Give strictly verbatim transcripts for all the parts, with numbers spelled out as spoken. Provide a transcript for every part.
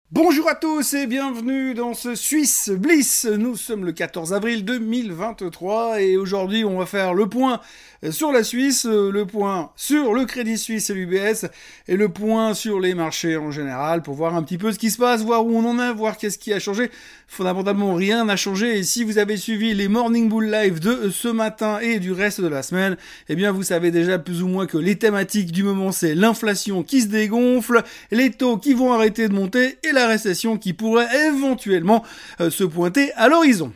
Bonjour à tous et bienvenue dans ce Swiss Bliss. Nous sommes le quatorze avril deux mille vingt-trois et aujourd'hui on va faire le point sur la Suisse, le point sur le Crédit Suisse et l'U B S et le point sur les marchés en général pour voir un petit peu ce qui se passe, voir où on en est, voir qu'est-ce qui a changé. Fondamentalement rien n'a changé et si vous avez suivi les Morning Bull Live de ce matin et du reste de la semaine, eh bien vous savez déjà plus ou moins que les thématiques du moment c'est l'inflation qui se dégonfle, les taux qui vont arrêter de monter et la récession qui pourrait éventuellement euh, se pointer à l'horizon.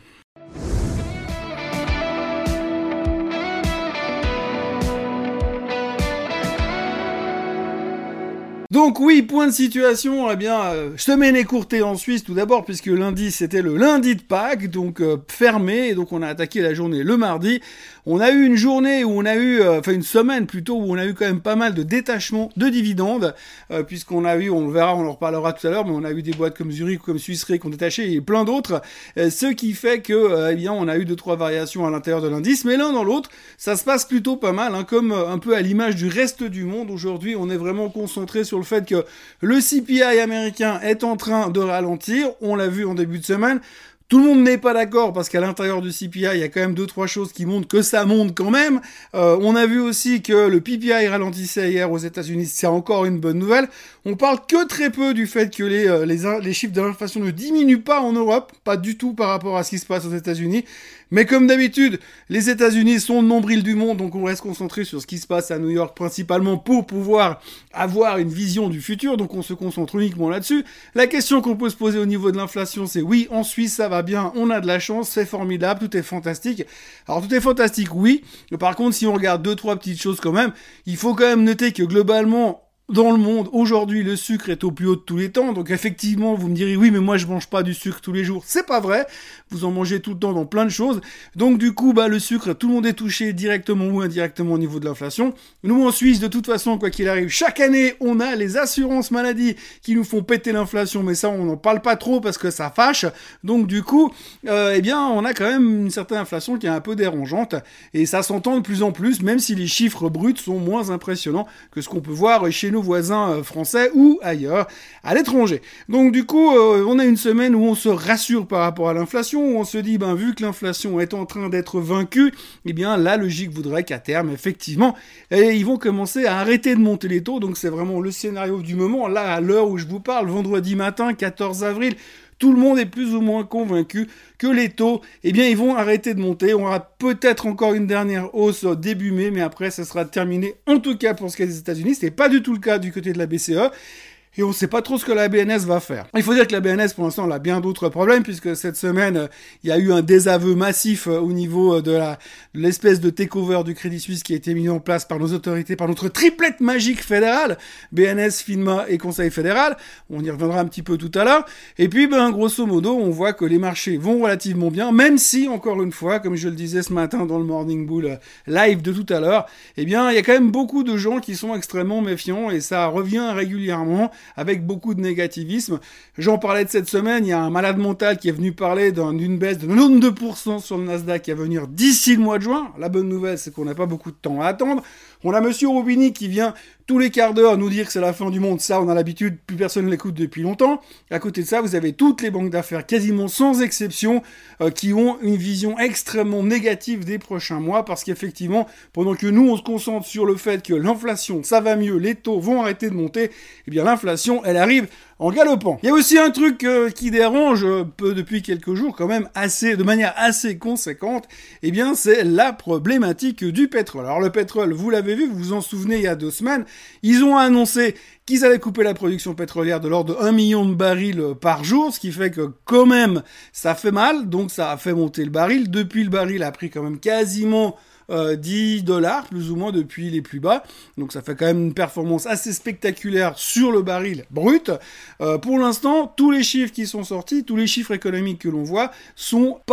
Donc oui, point de situation, eh bien, euh, semaine écourtée en Suisse tout d'abord, puisque lundi c'était le lundi de Pâques, donc euh, fermé, et donc on a attaqué la journée le mardi. On a eu une journée où on a eu, euh, enfin une semaine plutôt, où on a eu quand même pas mal de détachements de dividendes, euh, puisqu'on a eu, on le verra, on en reparlera tout à l'heure, mais on a eu des boîtes comme Zurich, comme Swiss Re qui ont détaché, et plein d'autres, euh, ce qui fait que, euh, eh bien, on a eu deux trois variations à l'intérieur de l'indice, mais l'un dans l'autre, ça se passe plutôt pas mal, hein, comme euh, un peu à l'image du reste du monde. Aujourd'hui, on est vraiment concentré sur le fait que le C P I américain est en train de ralentir, on l'a vu en début de semaine. Tout le monde n'est pas d'accord parce qu'à l'intérieur du C P I, il y a quand même deux trois choses qui montrent que ça monte quand même. Euh, on a vu aussi que le P P I ralentissait hier aux États-Unis, c'est encore une bonne nouvelle. On parle que très peu du fait que les euh, les, les chiffres de l'inflation ne diminuent pas en Europe, pas du tout par rapport à ce qui se passe aux États-Unis. Mais comme d'habitude, les États-Unis sont le nombril du monde, donc on reste concentré sur ce qui se passe à New York principalement pour pouvoir avoir une vision du futur, donc on se concentre uniquement là-dessus. La question qu'on peut se poser au niveau de l'inflation, c'est oui, en Suisse ça va bien, on a de la chance, c'est formidable, tout est fantastique. Alors tout est fantastique, oui, mais par contre si on regarde deux, trois petites choses quand même, il faut quand même noter que globalement, dans le monde, aujourd'hui, le sucre est au plus haut de tous les temps. Donc effectivement, vous me direz, oui, mais moi, je mange pas du sucre tous les jours. C'est pas vrai. Vous en mangez tout le temps dans plein de choses. Donc du coup, bah, le sucre, tout le monde est touché directement ou indirectement au niveau de l'inflation. Nous, en Suisse, de toute façon, quoi qu'il arrive, chaque année, on a les assurances maladie qui nous font péter l'inflation. Mais ça, on n'en parle pas trop parce que ça fâche. Donc du coup, euh, eh bien, on a quand même une certaine inflation qui est un peu dérangeante. Et ça s'entend de plus en plus, même si les chiffres bruts sont moins impressionnants que ce qu'on peut voir chez nous nos voisins français ou ailleurs, à l'étranger. Donc du coup, euh, on a une semaine où on se rassure par rapport à l'inflation, où on se dit, ben vu que l'inflation est en train d'être vaincue, eh bien la logique voudrait qu'à terme, effectivement, eh, ils vont commencer à arrêter de monter les taux, donc c'est vraiment le scénario du moment. Là, à l'heure où je vous parle, vendredi matin, quatorze avril, tout le monde est plus ou moins convaincu que les taux, eh bien, ils vont arrêter de monter. On aura peut-être encore une dernière hausse début mai, mais après, ça sera terminé. En tout cas, pour ce qui est des États-Unis, c'est pas du tout le cas du côté de la B C E. Et on ne sait pas trop ce que la B N S va faire. Il faut dire que la B N S, pour l'instant, elle a bien d'autres problèmes, puisque cette semaine, il y a eu un désaveu massif au niveau de la de l'espèce de takeover du Crédit Suisse qui a été mis en place par nos autorités, par notre triplette magique fédérale, B N S, FINMA et Conseil fédéral. On y reviendra un petit peu tout à l'heure. Et puis, ben, grosso modo, on voit que les marchés vont relativement bien, même si, encore une fois, comme je le disais ce matin dans le Morning Bull live de tout à l'heure, eh bien, il y a quand même beaucoup de gens qui sont extrêmement méfiants, et ça revient régulièrement, avec beaucoup de négativisme. J'en parlais de cette semaine, il y a un malade mental qui est venu parler d'une baisse de quatre-vingt-deux pour cent sur le Nasdaq qui va venir d'ici le mois de juin. La bonne nouvelle, c'est qu'on n'a pas beaucoup de temps à attendre. On a Monsieur Roubini qui vient tous les quarts d'heure nous dire que c'est la fin du monde. Ça, on a l'habitude, plus personne ne l'écoute depuis longtemps. À côté de ça, vous avez toutes les banques d'affaires, quasiment sans exception, euh, qui ont une vision extrêmement négative des prochains mois, parce qu'effectivement, pendant que nous, on se concentre sur le fait que l'inflation, ça va mieux, les taux vont arrêter de monter, eh bien l'inflation, elle arrive en galopant. Il y a aussi un truc euh, qui dérange euh, peu depuis quelques jours, quand même assez, de manière assez conséquente, eh bien c'est la problématique du pétrole. Alors le pétrole, vous l'avez vu, vous vous en souvenez il y a deux semaines, ils ont annoncé qu'ils allaient couper la production pétrolière de l'ordre de un million de barils par jour, ce qui fait que quand même ça fait mal, donc ça a fait monter le baril. Depuis, le baril a pris quand même quasiment Euh, dix dollars plus ou moins depuis les plus bas, donc ça fait quand même une performance assez spectaculaire sur le baril brut. Euh, pour l'instant, tous les chiffres qui sont sortis, tous les chiffres économiques que l'on voit sont pas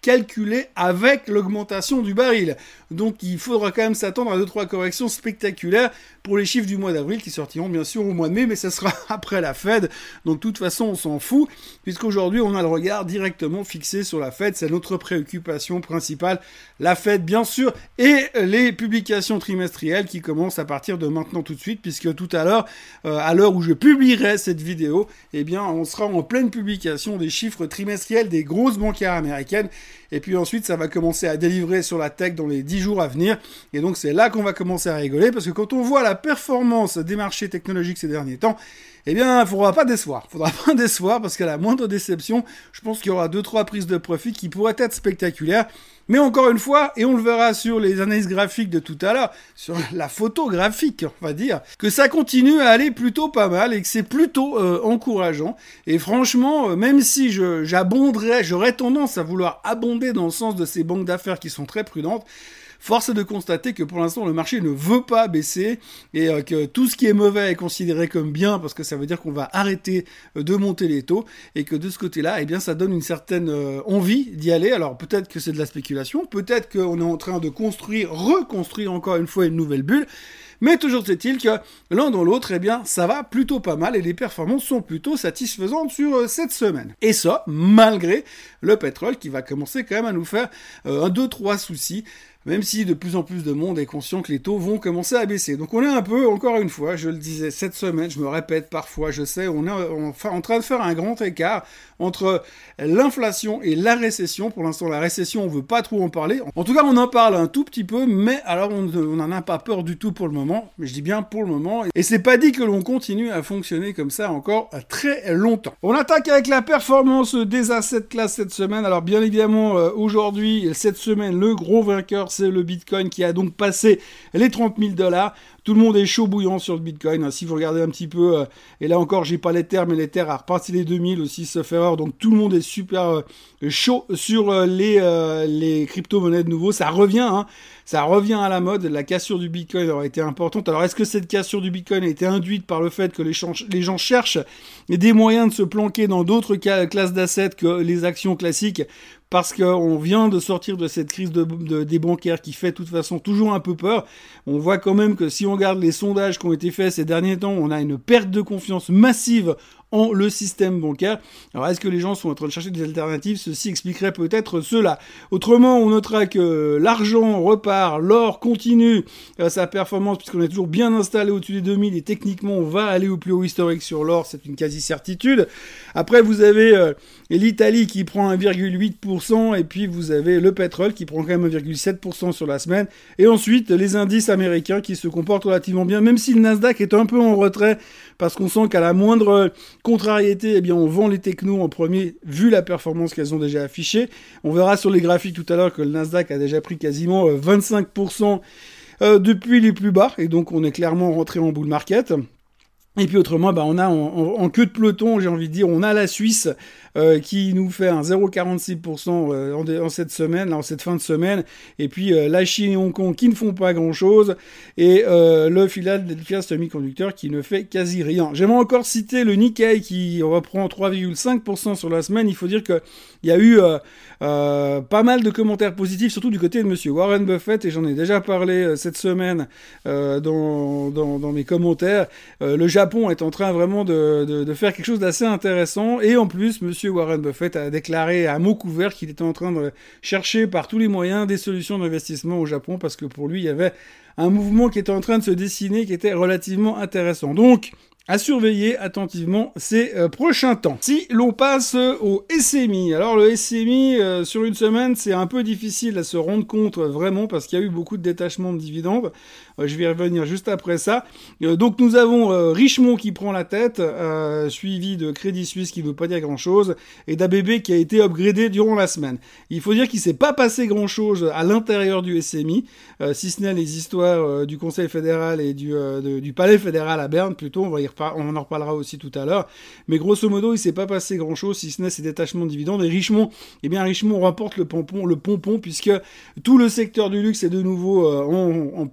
calculé avec l'augmentation du baril. Donc il faudra quand même s'attendre à deux trois corrections spectaculaires pour les chiffres du mois d'avril qui sortiront bien sûr au mois de mai, mais ça sera après la Fed. Donc de toute façon on s'en fout, puisqu'aujourd'hui on a le regard directement fixé sur la Fed, c'est notre préoccupation principale. La Fed bien sûr, et les publications trimestrielles qui commencent à partir de maintenant tout de suite, puisque tout à l'heure, euh, à l'heure où je publierai cette vidéo, eh bien on sera en pleine publication des chiffres trimestriels des grosses bancaires américaines. Et puis ensuite, ça va commencer à délivrer sur la tech dans les dix jours à venir. Et donc, c'est là qu'on va commencer à rigoler, parce que quand on voit la performance des marchés technologiques ces derniers temps, eh bien, il ne faudra pas décevoir. Il ne faudra pas décevoir, parce qu'à la moindre déception, je pense qu'il y aura deux trois prises de profit qui pourraient être spectaculaires. Mais encore une fois, et on le verra sur les analyses graphiques de tout à l'heure, sur la photo graphique, on va dire, que ça continue à aller plutôt pas mal et que c'est plutôt euh, encourageant. Et franchement, euh, même si je, j'abonderais, j'aurais tendance à vouloir abonder dans le sens de ces banques d'affaires qui sont très prudentes, force est de constater que pour l'instant, le marché ne veut pas baisser et euh, que tout ce qui est mauvais est considéré comme bien parce que ça veut dire qu'on va arrêter euh, de monter les taux et que de ce côté-là, eh bien, ça donne une certaine euh, envie d'y aller. Alors peut-être que c'est de la spéculation, peut-être qu'on est en train de construire, reconstruire encore une fois une nouvelle bulle. Mais toujours est-il que l'un dans l'autre, eh bien, ça va plutôt pas mal et les performances sont plutôt satisfaisantes sur euh, cette semaine. Et ça, malgré le pétrole qui va commencer quand même à nous faire euh, un, deux, trois soucis. Même si de plus en plus de monde est conscient que les taux vont commencer à baisser. Donc on est un peu, encore une fois, je le disais cette semaine, je me répète parfois, je sais, on est en, en train de faire un grand écart entre l'inflation et la récession. Pour l'instant, la récession, on veut pas trop en parler. En tout cas, on en parle un tout petit peu, mais alors on n'en a pas peur du tout pour le moment. Mais je dis bien pour le moment. Et c'est pas dit que l'on continue à fonctionner comme ça encore très longtemps. On attaque avec la performance des assets class cette semaine. Alors bien évidemment, euh, aujourd'hui, cette semaine, le gros vainqueur, c'est le Bitcoin qui a donc passé les trente mille dollars. Tout le monde est chaud bouillant sur le Bitcoin. Si vous regardez un petit peu, euh, et là encore, j'ai pas l'Ether, mais l'Ether a reparti les deux mille aussi, sauf erreur. Donc tout le monde est super euh, chaud sur euh, les, euh, les crypto-monnaies de nouveau. Ça revient, hein. Ça revient à la mode. La cassure du Bitcoin aurait été importante. Alors est-ce que cette cassure du Bitcoin a été induite par le fait que les, ch- les gens cherchent des moyens de se planquer dans d'autres ca- classes d'assets que les actions classiques? Parce qu'on vient de sortir de cette crise de, de, des bancaires qui fait de toute façon toujours un peu peur. On voit quand même que si on regarde les sondages qui ont été faits ces derniers temps, on a une perte de confiance massive en le système bancaire. Alors, est-ce que les gens sont en train de chercher des alternatives? Ceci expliquerait peut-être cela. Autrement, on notera que l'argent repart, l'or continue euh, sa performance puisqu'on est toujours bien installé au-dessus des deux mille et techniquement, on va aller au plus haut historique sur l'or, c'est une quasi-certitude. Après, vous avez euh, l'Italie qui prend un virgule huit pour cent et puis vous avez le pétrole qui prend quand même un virgule sept pour cent sur la semaine. Et ensuite, les indices américains qui se comportent relativement bien, même si le Nasdaq est un peu en retrait parce qu'on sent qu'à la moindre contrariété, eh bien, on vend les technos en premier, vu la performance qu'elles ont déjà affichée. On verra sur les graphiques tout à l'heure que le Nasdaq a déjà pris quasiment vingt-cinq pour cent depuis les plus bas, et donc on est clairement rentré en bull market. Et puis autrement, bah on a en, en, en queue de peloton, j'ai envie de dire, on a la Suisse euh, qui nous fait un zéro virgule quarante-six pour cent euh, en, en cette semaine, là, en cette fin de semaine, et puis euh, la Chine et Hong Kong qui ne font pas grand-chose, et euh, le Philadelphia Semiconductor qui ne fait quasi rien. J'aimerais encore citer le Nikkei qui reprend trois virgule cinq pour cent sur la semaine. Il faut dire que il y a eu euh, euh, pas mal de commentaires positifs, surtout du côté de Monsieur Warren Buffett, et j'en ai déjà parlé euh, cette semaine euh, dans, dans, dans mes commentaires. Euh, le Japon est en train vraiment de, de, de faire quelque chose d'assez intéressant, et en plus, Monsieur Warren Buffett a déclaré à mots couverts qu'il était en train de chercher par tous les moyens des solutions d'investissement au Japon, parce que pour lui, il y avait un mouvement qui était en train de se dessiner, qui était relativement intéressant. Donc, à surveiller attentivement ces euh, prochains temps. Si l'on passe euh, au S M I, alors le S M I euh, sur une semaine, c'est un peu difficile à se rendre compte euh, vraiment parce qu'il y a eu beaucoup de détachements de dividendes. Euh, je vais y revenir juste après ça. Euh, donc nous avons euh, Richemont qui prend la tête, euh, suivi de Crédit Suisse qui ne veut pas dire grand-chose, et d'A B B qui a été upgradé durant la semaine. Il faut dire qu'il s'est pas passé grand-chose à l'intérieur du S M I, euh, si ce n'est les histoires euh, du Conseil fédéral et du, euh, de, du Palais fédéral à Berne, plutôt, on va y on en reparlera aussi tout à l'heure, mais grosso modo il s'est pas passé grand chose si ce n'est ces détachements de dividendes. Et Richemont, eh bien Richemont remporte le pompon, le pompon puisque tout le secteur du luxe est de nouveau euh, en, en pleine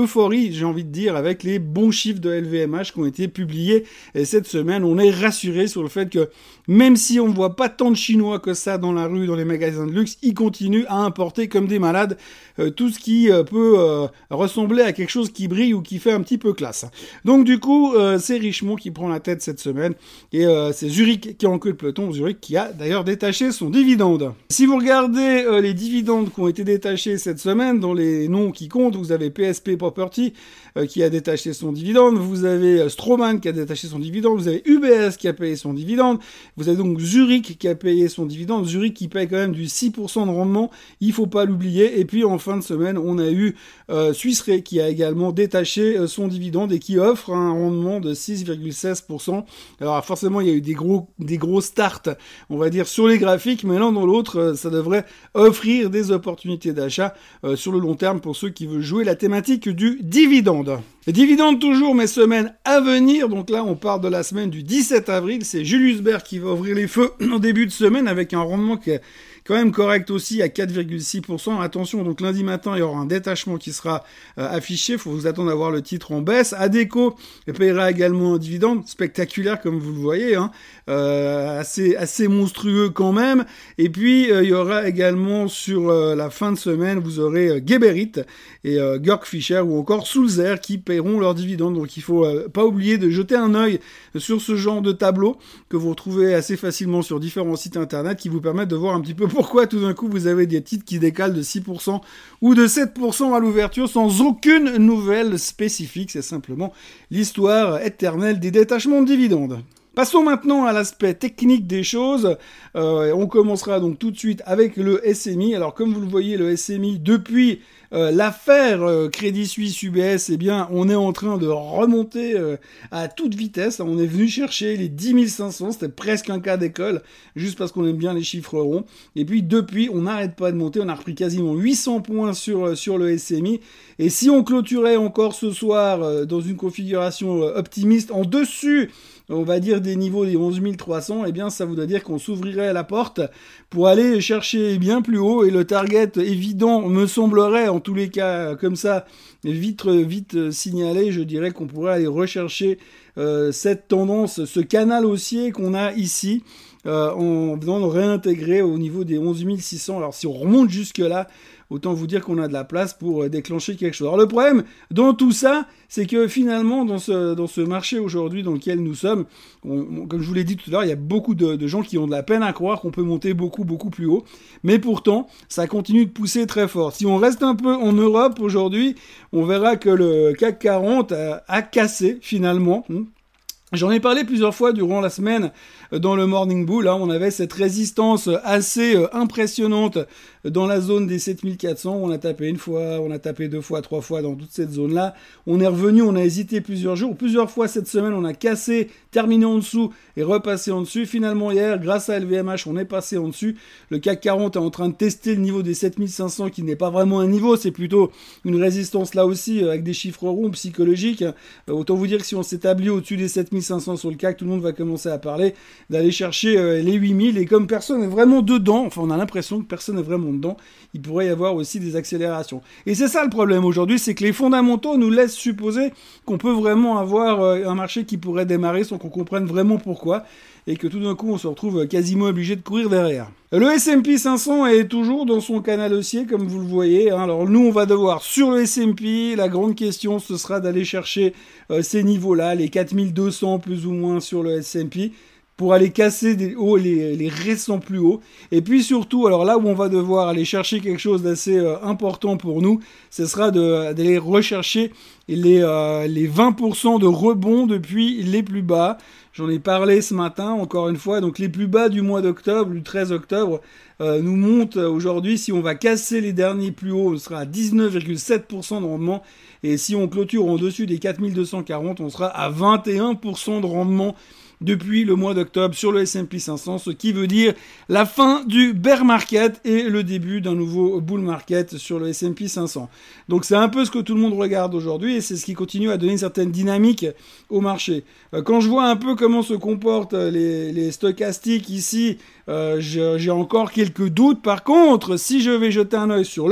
euphorie, j'ai envie de dire, avec les bons chiffres de L V M H qui ont été publiés et cette semaine. On est rassuré sur le fait que même si on ne voit pas tant de Chinois que ça dans la rue, dans les magasins de luxe, ils continuent à importer comme des malades euh, tout ce qui euh, peut euh, ressembler à quelque chose qui brille ou qui fait un petit peu classe. Donc du coup, euh, c'est Richemont qui prend la tête cette semaine et euh, c'est Zurich qui est en queue de peloton. Zurich qui a d'ailleurs détaché son dividende. Si vous regardez euh, les dividendes qui ont été détachés cette semaine, dans les noms qui comptent, vous avez P S P Property euh, qui a détaché son dividende, vous avez euh, Straumann qui a détaché son dividende, vous avez U B S qui a payé son dividende, vous avez donc Zurich qui a payé son dividende, Zurich qui paye quand même du six pour cent de rendement, il faut pas l'oublier. Et puis en fin de semaine, on a eu euh, Swiss Re qui a également détaché euh, son dividende et qui offre un rendement de six virgule seize pour cent. Alors forcément, il y a eu des gros des gros starts, on va dire, sur les graphiques, mais l'un dans l'autre, euh, ça devrait offrir des opportunités d'achat euh, sur le long terme pour ceux qui veulent jouer la thématique du dividende. Les dividendes toujours, mes semaines à venir. Donc là, on part de la semaine du dix-sept avril. C'est Julius Baer qui va ouvrir les feux en début de semaine avec un rendement qui est quand même correct aussi à quatre virgule six pour cent. Attention, donc lundi matin, il y aura un détachement qui sera euh, affiché. Il faut vous attendre à voir le titre en baisse. Adecco paiera également un dividende spectaculaire, comme vous le voyez, hein, euh, assez assez monstrueux quand même. Et puis, euh, il y aura également sur euh, la fin de semaine, vous aurez euh, Geberit et euh, Georg Fischer ou encore Sulzer qui paieront leurs dividendes. Donc, il faut euh, pas oublier de jeter un œil sur ce genre de tableau que vous retrouvez assez facilement sur différents sites internet qui vous permettent de voir un petit peu pourquoi tout d'un coup vous avez des titres qui décalent de six pour cent ou de sept pour cent à l'ouverture sans aucune nouvelle spécifique. C'est simplement l'histoire éternelle des détachements de dividendes. Passons maintenant à l'aspect technique des choses. Euh, on commencera donc tout de suite avec le S M I. Alors comme vous le voyez, le S M I, depuis euh, l'affaire euh, Crédit Suisse U B S, eh bien, on est en train de remonter euh, à toute vitesse. On est venu chercher les dix mille cinq cents, c'était presque un cas d'école, juste parce qu'on aime bien les chiffres ronds. Et puis depuis, on n'arrête pas de monter. On a repris quasiment huit cents points sur, sur le S M I. Et si on clôturait encore ce soir euh, dans une configuration euh, optimiste en dessus, on va dire des niveaux des onze mille trois cents, eh bien ça voudrait dire qu'on s'ouvrirait la porte pour aller chercher bien plus haut, et le target évident me semblerait, en tous les cas comme ça, vite vite signalé, je dirais qu'on pourrait aller rechercher euh, cette tendance, ce canal haussier qu'on a ici, euh, en venant de réintégrer au niveau des onze mille six cents. Alors si on remonte jusque là, autant vous dire qu'on a de la place pour déclencher quelque chose. Alors le problème dans tout ça, c'est que finalement, dans ce, dans ce marché aujourd'hui dans lequel nous sommes, on, on, comme je vous l'ai dit tout à l'heure, il y a beaucoup de, de gens qui ont de la peine à croire qu'on peut monter beaucoup, beaucoup plus haut. Mais pourtant, ça continue de pousser très fort. Si on reste un peu en Europe aujourd'hui, on verra que le C A C quarante a, a cassé finalement. J'en ai parlé plusieurs fois durant la semaine dans le Morning Bull. Hein, on avait cette résistance assez euh, impressionnante dans la zone des sept mille quatre cents. On a tapé une fois, on a tapé deux fois, trois fois dans toute cette zone-là. On est revenu, on a hésité plusieurs jours. Plusieurs fois cette semaine, on a cassé, terminé en dessous et repassé en dessus. Finalement, hier, grâce à L V M H, on est passé en dessus. Le C A C quarante est en train de tester le niveau des sept mille cinq cents, qui n'est pas vraiment un niveau, c'est plutôt une résistance là aussi, avec des chiffres ronds psychologiques. Euh, autant vous dire que si on s'établit au-dessus des sept mille cinq cents sur le C A C, tout le monde va commencer à parler d'aller chercher euh, les huit mille, et comme personne n'est vraiment dedans, enfin on a l'impression que personne n'est vraiment dedans, il pourrait y avoir aussi des accélérations. Et c'est ça le problème aujourd'hui, c'est que les fondamentaux nous laissent supposer qu'on peut vraiment avoir euh, un marché qui pourrait démarrer sans qu'on comprenne vraiment pourquoi, et que tout d'un coup on se retrouve quasiment obligé de courir derrière. Le S and P cinq cents est toujours dans son canal haussier, comme vous le voyez. Hein. Alors nous, on va devoir, sur le S and P, la grande question, ce sera d'aller chercher euh, ces niveaux-là, les quatre mille deux cents plus ou moins sur le S and P, pour aller casser des hauts, les, les récents plus hauts. Et puis surtout, alors là où on va devoir aller chercher quelque chose d'assez euh, important pour nous, ce sera de, d'aller rechercher les, euh, les vingt pour cent de rebond depuis les plus bas. J'en ai parlé ce matin, encore une fois. Donc les plus bas du mois d'octobre, du treize octobre, euh, nous montent aujourd'hui. Si on va casser les derniers plus hauts, on sera à dix-neuf virgule sept pour cent de rendement. Et si on clôture en dessus des quatre mille deux cent quarante, on sera à vingt et un pour cent de rendement depuis le mois d'octobre sur le S and P cinq cents, ce qui veut dire la fin du bear market et le début d'un nouveau bull market sur le S and P cinq cents. Donc c'est un peu ce que tout le monde regarde aujourd'hui, et c'est ce qui continue à donner une certaine dynamique au marché. Quand je vois un peu comment se comportent les, les stochastiques ici, euh, j'ai encore quelques doutes. Par contre, si je vais jeter un œil sur le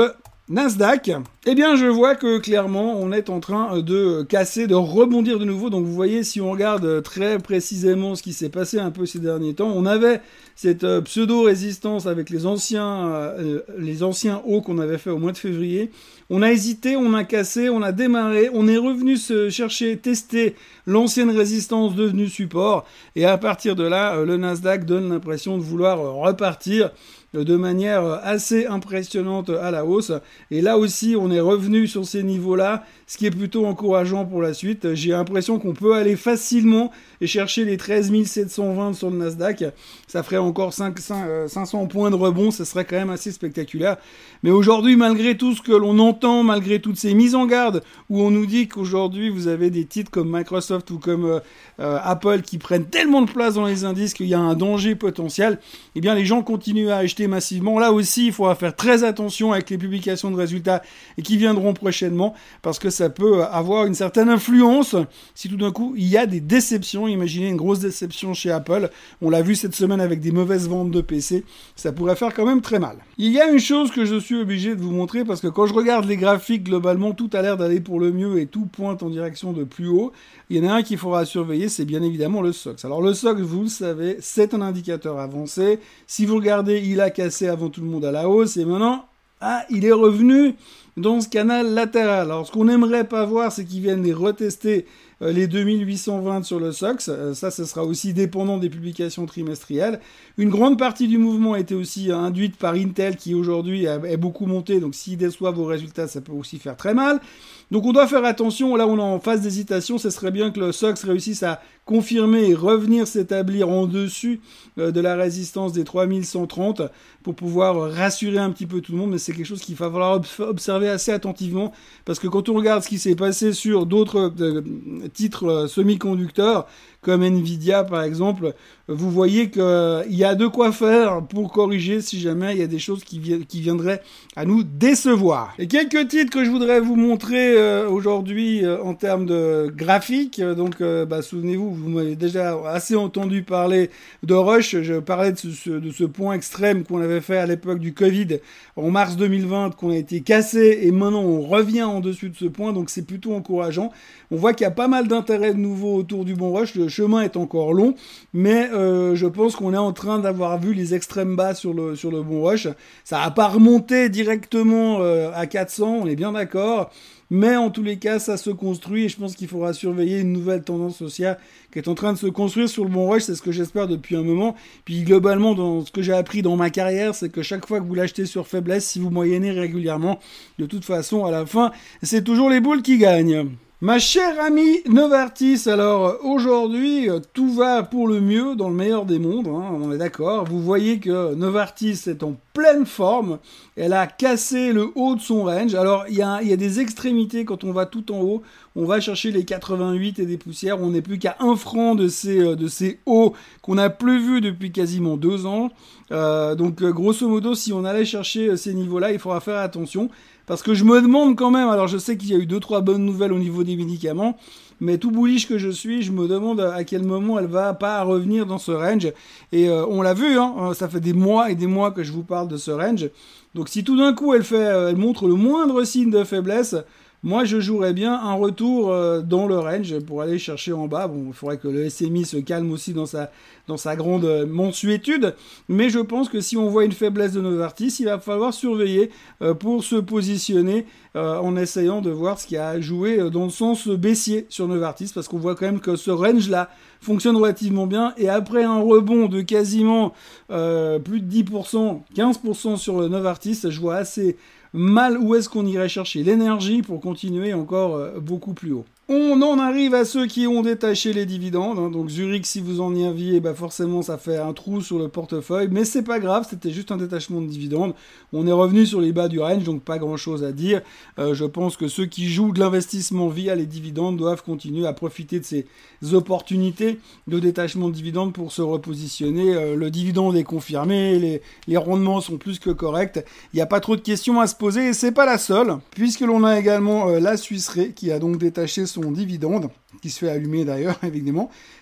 Nasdaq, eh bien je vois que clairement on est en train de casser, de rebondir de nouveau. Donc vous voyez, si on regarde très précisément ce qui s'est passé un peu ces derniers temps, on avait cette pseudo-résistance avec les anciens, euh, les anciens hauts qu'on avait fait au mois de février. On a hésité, on a cassé, on a démarré, on est revenu se chercher, tester l'ancienne résistance devenue support. Et à partir de là, le Nasdaq donne l'impression de vouloir repartir de manière assez impressionnante à la hausse. Et là aussi, on est revenu sur ces niveaux-là, ce qui est plutôt encourageant pour la suite. J'ai l'impression qu'on peut aller facilement et chercher les treize mille sept cent vingt sur le Nasdaq. Ça ferait encore cinq cents points de rebond, ça serait quand même assez spectaculaire. Mais aujourd'hui, malgré tout ce que l'on entend, malgré toutes ces mises en garde, où on nous dit qu'aujourd'hui, vous avez des titres comme Microsoft ou comme euh, euh, Apple qui prennent tellement de place dans les indices qu'il y a un danger potentiel, eh bien les gens continuent à acheter massivement. Là aussi, il faudra faire très attention avec les publications de résultats et qui viendront prochainement, parce que ça peut avoir une certaine influence si tout d'un coup il y a des déceptions. Imaginez une grosse déception chez Apple, on l'a vu cette semaine avec des mauvaises ventes de P C, ça pourrait faire quand même très mal. Il y a une chose que je suis obligé de vous montrer, parce que quand je regarde les graphiques, globalement tout a l'air d'aller pour le mieux et tout pointe en direction de plus haut. Il y en a un qu'il faudra surveiller, c'est bien évidemment le S O X. Alors le S O X, vous le savez, c'est un indicateur avancé. Si vous regardez, il a cassé avant tout le monde à la hausse et maintenant, ah, il est revenu dans ce canal latéral. Alors ce qu'on n'aimerait pas voir, c'est qu'ils viennent les retester euh, les deux mille huit cent vingt sur le S O X. Euh, ça, ce sera aussi dépendant des publications trimestrielles. Une grande partie du mouvement a été aussi induite par Intel, qui aujourd'hui est beaucoup monté. Donc s'il déçoit vos résultats, ça peut aussi faire très mal. Donc on doit faire attention, là on est en phase d'hésitation, ce serait bien que le S O X réussisse à confirmer et revenir s'établir en dessus euh, de la résistance des trois mille cent trente pour pouvoir rassurer un petit peu tout le monde, mais c'est quelque chose qu'il va falloir observer assez attentivement, parce que quand on regarde ce qui s'est passé sur d'autres euh, titres euh, semi-conducteurs, comme Nvidia par exemple, vous voyez qu'il euh, y a de quoi faire pour corriger si jamais il y a des choses qui, vi- qui viendraient à nous décevoir. Et quelques titres que je voudrais vous montrer euh, aujourd'hui euh, en termes de graphique. Donc euh, bah, souvenez-vous, vous m'avez déjà assez entendu parler de Rush. Je parlais de ce, de ce point extrême qu'on avait fait à l'époque du Covid en mars deux mille vingt, qu'on a été cassé, et maintenant on revient en dessus de ce point, donc c'est plutôt encourageant. On voit qu'il y a pas mal d'intérêt de nouveau autour du bon Rush. Le chemin est encore long, mais euh, je pense qu'on est en train d'avoir vu les extrêmes bas sur le sur le bon Rush. Ça n'a pas remonté directement euh, à quatre cents, on est bien d'accord, mais en tous les cas ça se construit, et je pense qu'il faudra surveiller une nouvelle tendance haussière qui est en train de se construire sur le bon Rush. C'est ce que j'espère depuis un moment. Puis globalement, dans ce que j'ai appris dans ma carrière, c'est que chaque fois que vous l'achetez sur faiblesse, si vous moyennez régulièrement, de toute façon à la fin c'est toujours les boules qui gagnent. Ma chère amie Novartis, alors aujourd'hui tout va pour le mieux dans le meilleur des mondes, hein, on est d'accord. Vous voyez que Novartis est en pleine forme, elle a cassé le haut de son range. Alors il y a, y a des extrémités quand on va tout en haut, on va chercher les quatre-vingt-huit et des poussières, on n'est plus qu'à un franc de ces, de ces hauts qu'on n'a plus vus depuis quasiment deux ans. Euh, donc grosso modo, si on allait chercher ces niveaux-là, il faudra faire attention. Parce que je me demande quand même, alors je sais qu'il y a eu deux trois bonnes nouvelles au niveau des médicaments, mais tout bullish que je suis, je me demande à quel moment elle va pas revenir dans ce range. Et euh, on l'a vu, hein, ça fait des mois et des mois que je vous parle de ce range. Donc si tout d'un coup elle fait, elle montre le moindre signe de faiblesse, moi je jouerais bien un retour euh, dans le range pour aller chercher en bas. Bon, il faudrait que le S M I se calme aussi dans sa dans sa grande euh, mensuétude, mais je pense que si on voit une faiblesse de Novartis, il va falloir surveiller euh, pour se positionner euh, en essayant de voir ce qui a joué euh, dans le sens baissier sur Novartis, parce qu'on voit quand même que ce range-là fonctionne relativement bien, et après un rebond de quasiment euh, plus de dix pour cent, quinze pour cent sur le Novartis, je vois assez mal où est-ce qu'on irait chercher l'énergie pour continuer encore euh, beaucoup plus haut. On en arrive à ceux qui ont détaché les dividendes, hein. Donc Zurich, si vous en y aviez, bah forcément ça fait un trou sur le portefeuille, mais c'est pas grave, c'était juste un détachement de dividendes. On est revenu sur les bas du range, donc pas grand chose à dire. Euh, je pense que ceux qui jouent de l'investissement via les dividendes doivent continuer à profiter de ces opportunités de détachement de dividendes pour se repositionner. Euh, le dividende est confirmé, les, les rendements sont plus que corrects, il n'y a pas trop de questions à se poser, et c'est pas la seule, puisque l'on a également euh, la Suisse Re qui a donc détaché son dividende, qui se fait allumer d'ailleurs, évidemment.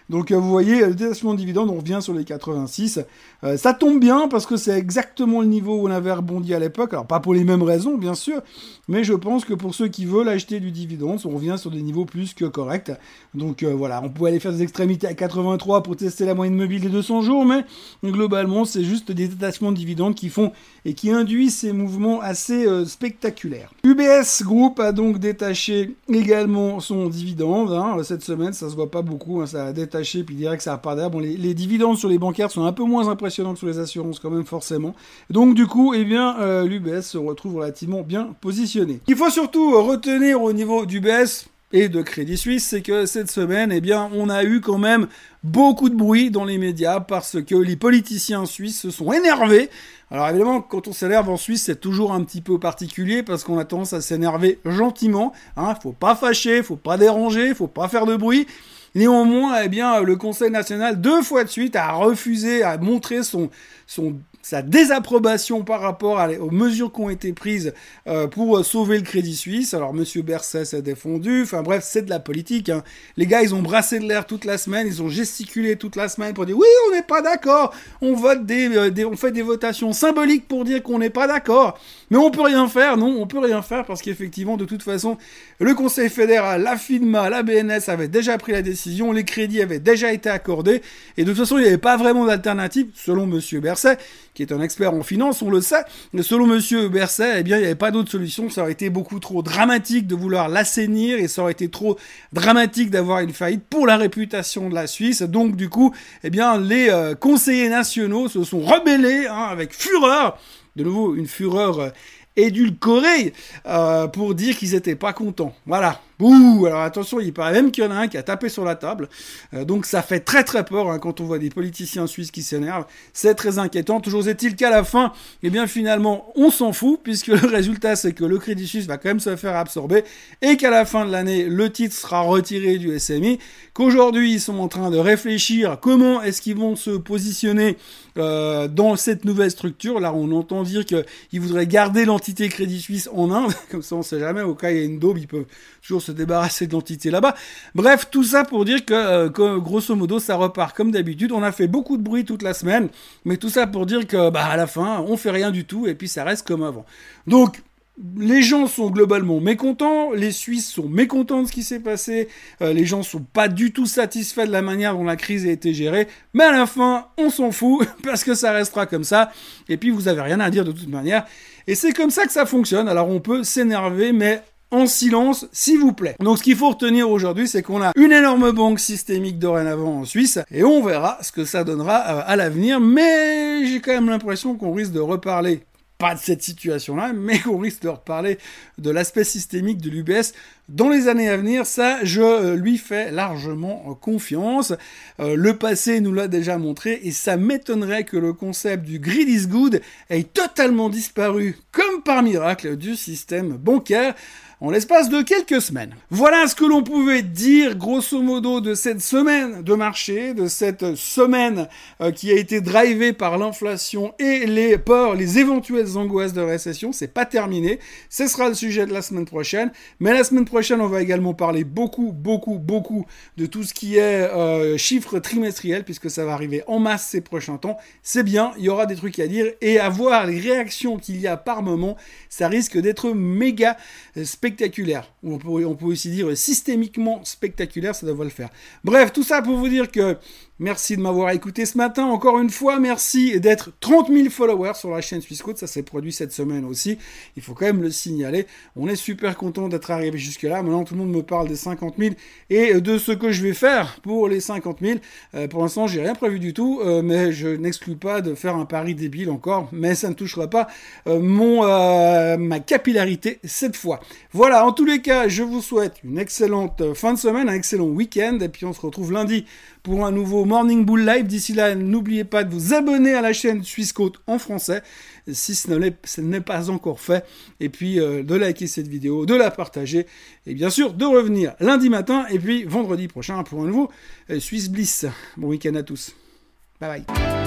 Donc euh, vous voyez, le détachement de dividendes, on revient sur les quatre-vingt-six. Euh, ça tombe bien parce que c'est exactement le niveau où on avait rebondi à l'époque. Alors pas pour les mêmes raisons, bien sûr, mais je pense que pour ceux qui veulent acheter du dividende, on revient sur des niveaux plus que corrects. Donc euh, voilà, on pouvait aller faire des extrémités à quatre-vingt-trois pour tester la moyenne mobile des deux cents jours, mais globalement, c'est juste des détachements de dividendes qui font et qui induisent ces mouvements assez euh, spectaculaires. U B S Group a donc détaché également son dividende. Hein. Cette semaine, ça se voit pas beaucoup, hein, ça a détaché puis direct ça repart derrière. Bon, les, les dividendes sur les bancaires sont un peu moins impressionnants que sur les assurances quand même forcément. Donc du coup, eh bien, euh, l'U B S se retrouve relativement bien positionné. Il faut surtout retenir au niveau d'U B S et de Crédit Suisse, c'est que cette semaine, eh bien, on a eu quand même beaucoup de bruit dans les médias parce que les politiciens suisses se sont énervés. Alors évidemment, quand on s'énerve en Suisse, c'est toujours un petit peu particulier parce qu'on a tendance à s'énerver gentiment. Hein, faut pas fâcher, faut pas déranger, faut pas faire de bruit. Néanmoins, eh bien, le Conseil national, deux fois de suite, a refusé, a montré son, son, sa désapprobation par rapport à, aux mesures qui ont été prises euh, pour sauver le Crédit Suisse. Alors, Monsieur Berset s'est défendu. Enfin bref, c'est de la politique. Hein. Les gars, ils ont brassé de l'air toute la semaine. Ils ont gesticulé toute la semaine pour dire oui, on n'est pas d'accord. On vote des, euh, des, on fait des votations symboliques pour dire qu'on n'est pas d'accord. Mais on peut rien faire. Non, on peut rien faire parce qu'effectivement, de toute façon, le Conseil fédéral, la FINMA, la B N S avaient déjà pris la décision. Les crédits avaient déjà été accordés. Et de toute façon, il n'y avait pas vraiment d'alternative, selon Monsieur Berset, qui est un expert en finance, on le sait. Mais selon Monsieur Berset, eh bien, il n'y avait pas d'autre solution. Ça aurait été beaucoup trop dramatique de vouloir l'assainir et ça aurait été trop dramatique d'avoir une faillite pour la réputation de la Suisse. Donc, du coup, eh bien, les euh, conseillers nationaux se sont rebellés, hein, avec fureur. De nouveau, une fureur euh, édulcorée euh, pour dire qu'ils étaient pas contents. Voilà. Bouh! Alors attention, il paraît même qu'il y en a un qui a tapé sur la table. Euh, donc ça fait très très peur hein, quand on voit des politiciens suisses qui s'énervent. C'est très inquiétant. Toujours est-il qu'à la fin, eh bien finalement, on s'en fout puisque le résultat c'est que le Crédit Suisse va quand même se faire absorber et qu'à la fin de l'année, le titre sera retiré du S M I. Qu'aujourd'hui, ils sont en train de réfléchir comment est-ce qu'ils vont se positionner euh, dans cette nouvelle structure. Là, on entend dire qu'ils voudraient garder l'entité Crédit Suisse en Inde. Comme ça, on sait jamais. Au cas où il y a une daube, ils peuvent toujours se débarrasser de l'entité là-bas. Bref, tout ça pour dire que, euh, que grosso modo, ça repart comme d'habitude. On a fait beaucoup de bruit toute la semaine, mais tout ça pour dire que, bah, à la fin, on fait rien du tout et puis ça reste comme avant. Donc, les gens sont globalement mécontents, les Suisses sont mécontents de ce qui s'est passé, euh, les gens sont pas du tout satisfaits de la manière dont la crise a été gérée, mais à la fin, on s'en fout, parce que ça restera comme ça, et puis vous avez rien à dire de toute manière, et c'est comme ça que ça fonctionne. Alors on peut s'énerver, mais en silence, s'il vous plaît. Donc ce qu'il faut retenir aujourd'hui, c'est qu'on a une énorme banque systémique dorénavant en Suisse, et on verra ce que ça donnera euh, à l'avenir, mais j'ai quand même l'impression qu'on risque de reparler pas de cette situation-là, mais qu'on risque de reparler de l'aspect systémique de l'U B S dans les années à venir. Ça, je lui fais largement confiance. Euh, le passé nous l'a déjà montré, et ça m'étonnerait que le concept du greed is good ait totalement disparu, comme par miracle, du système bancaire en l'espace de quelques semaines. Voilà ce que l'on pouvait dire grosso modo de cette semaine de marché, de cette semaine euh, qui a été drivée par l'inflation et les peurs, les éventuelles angoisses de récession. C'est pas terminé, ce sera le sujet de la semaine prochaine, mais la semaine prochaine on va également parler beaucoup, beaucoup, beaucoup de tout ce qui est euh, chiffres trimestriels, puisque ça va arriver en masse ces prochains temps. C'est bien, il y aura des trucs à dire, et à voir les réactions qu'il y a par moment, ça risque d'être méga spectaculaire. spectaculaire. On peut, on peut aussi dire systémiquement spectaculaire, ça devrait le faire. Bref, tout ça pour vous dire que merci de m'avoir écouté ce matin. Encore une fois, merci d'être trente mille followers sur la chaîne Swissquote. Ça s'est produit cette semaine aussi. Il faut quand même le signaler. On est super content d'être arrivé jusque-là. Maintenant, tout le monde me parle des cinquante mille et de ce que je vais faire pour les cinquante mille. Euh, pour l'instant, j'ai rien prévu du tout, euh, mais je n'exclus pas de faire un pari débile encore. Mais ça ne touchera pas euh, mon, euh, ma capillarité cette fois. Voilà, en tous les cas, je vous souhaite une excellente fin de semaine, un excellent week-end. Et puis, on se retrouve lundi pour un nouveau Morning Bull Live. D'ici là, n'oubliez pas de vous abonner à la chaîne Swissquote en français, si ce n'est pas encore fait. Et puis, euh, de liker cette vidéo, de la partager. Et bien sûr, de revenir lundi matin et puis vendredi prochain pour un nouveau euh, Swiss Bliss. Bon week-end à tous. Bye bye.